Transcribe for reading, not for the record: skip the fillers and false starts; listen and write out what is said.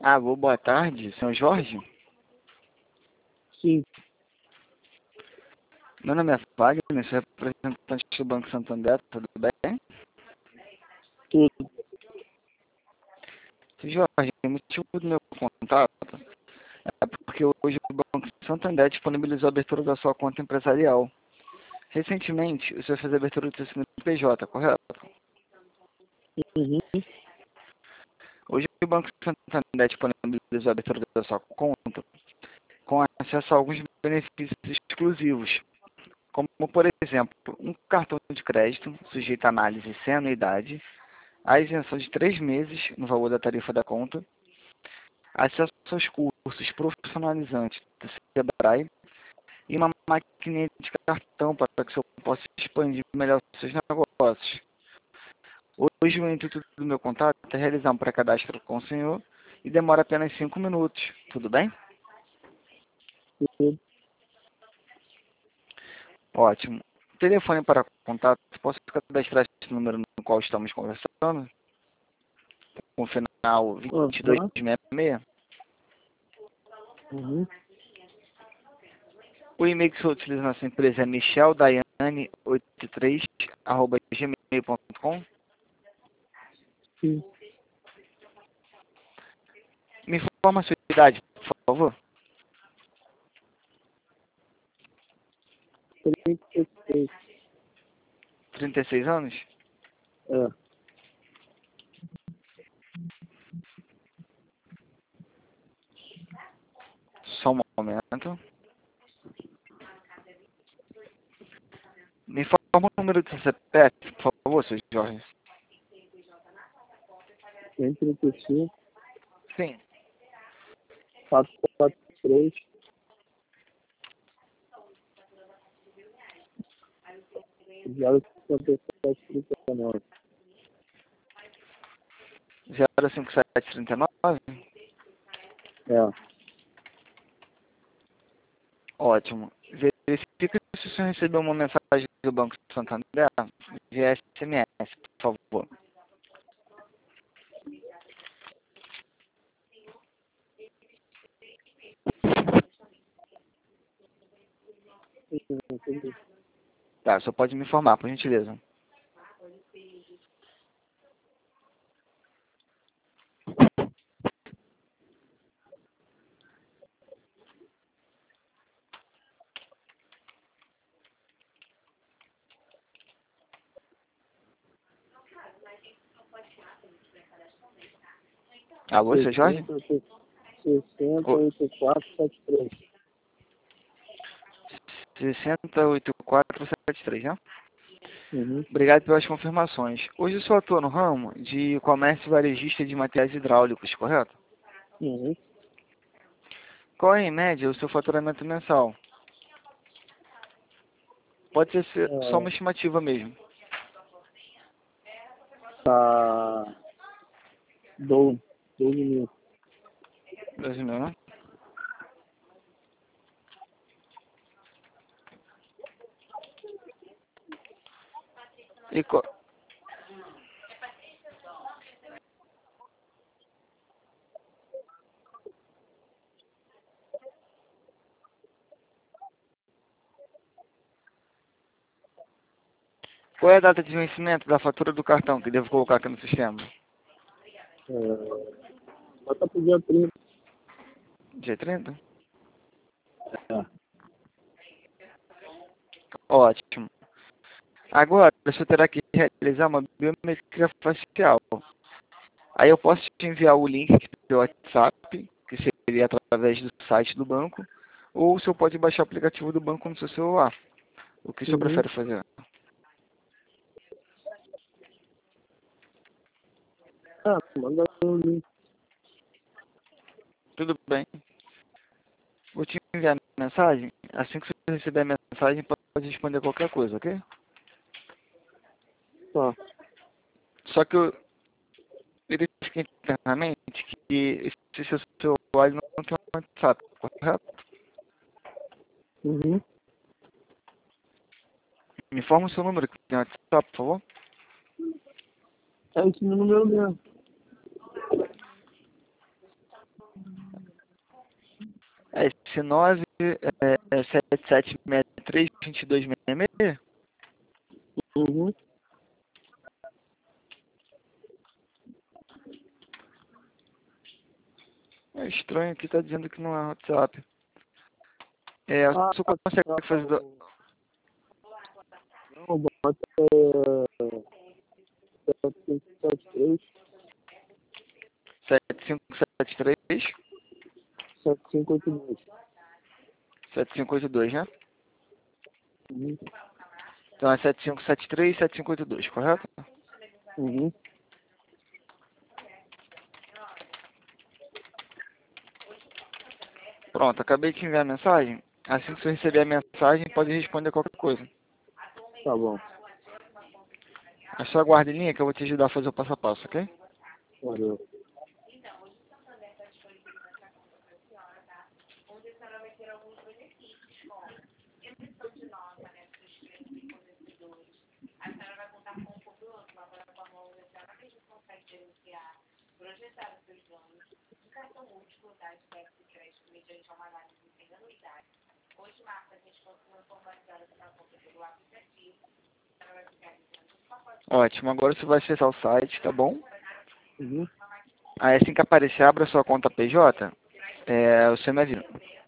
Alô, boa tarde, senhor Jorge. Sim, Meu nome é Wagner, sou representante do Banco Santander, tudo bem? tudo. Senhor Jorge, o motivo do meu contato é porque hoje o Banco Santander disponibilizou a abertura da sua conta empresarial. Recentemente, o senhor fez a abertura do seu CNPJ, correto? Uhum. Hoje o Banco Santander disponibilizou a abertura da sua conta com acesso a alguns benefícios exclusivos, como, por exemplo, um cartão de crédito sujeito a análise sem anuidade, a isenção de 3 meses no valor da tarifa da conta, acesso aos cursos profissionalizantes do Sebrae e uma maquininha de cartão para que o senhor possa expandir melhor os seus negócios. Hoje o intuito do meu contato é realizar um pré-cadastro com o senhor e demora apenas 5 minutos. Tudo bem? Tudo. Ótimo. Telefone para contato, posso cadastrar esse número no qual estamos conversando? Com o final Aham. 2266? Uhum. O e-mail que o senhor utiliza na sua empresa é micheldaiane83@gmail.com. Sim. Me informa a sua idade, por favor. 36. 36 anos? É. Só um momento. Me informa o número do seu CPF, por favor, seu Jorge. 135, Sim. 443, 057, 39. 05739? É. Ótimo. Verifique se o senhor recebeu uma mensagem do Banco Santander via SMS, por favor. Entendi. Tá, só pode me informar, por gentileza. Alô, seu Jorge? 60, 84, 73. 68473, né? Uhum. Obrigado pelas confirmações. Hoje o senhor atua no ramo de comércio varejista de materiais hidráulicos, correto? Uhum. Qual é, em média, o seu faturamento mensal? Pode ser só uma É, estimativa mesmo. tá 12 mil. 2 mil, né? E qual é a data de vencimento da fatura do cartão que devo colocar aqui no sistema? Bota pro dia 30. Dia 30? É. Ótimo. Agora, o senhor terá que realizar uma biometria facial. Aí eu posso te enviar o link pelo WhatsApp, que seria através do site do banco, ou o senhor pode baixar o aplicativo do banco no seu celular. O que o senhor Uhum. prefere fazer? Ah, manda um link. Tudo bem. Vou te enviar a mensagem. Assim que você receber a mensagem, pode responder qualquer coisa, ok? Tá. Só que eu verifiquei internamente que esse seu celular ele não tem um WhatsApp, correto? Uhum. Me informa o seu número que tem WhatsApp, por favor. É esse meu número mesmo. Esse 7763-2266? Uhum. É estranho aqui, tá dizendo que não é WhatsApp. Ah, Você consegue tá. fazer Não, bota 7573 7573 7582. 7582, né? Uhum. Então é 7573 7582, correto? Uhum. Pronto, acabei de enviar a mensagem. Assim que você receber a mensagem, pode responder qualquer coisa. Tá bom. É só aguarde em linha que eu vou te ajudar a fazer o passo a passo, ok? Valeu. Ótimo, agora você vai acessar o site, tá bom? Uhum. Aí assim que aparecer, abra sua conta PJ, você me avisa.